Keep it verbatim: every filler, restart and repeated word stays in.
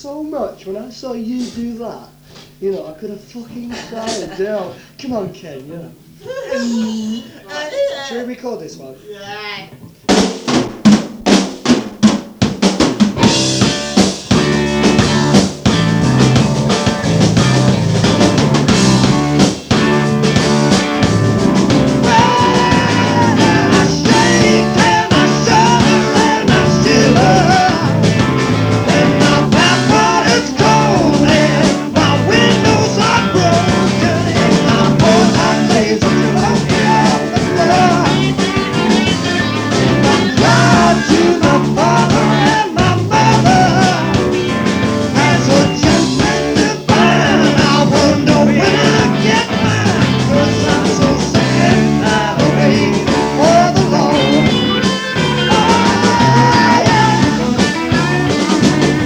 so much when I saw you do that. You know, I could have fucking cried down. Come on, Ken, you know. Should we record this one? Yeah.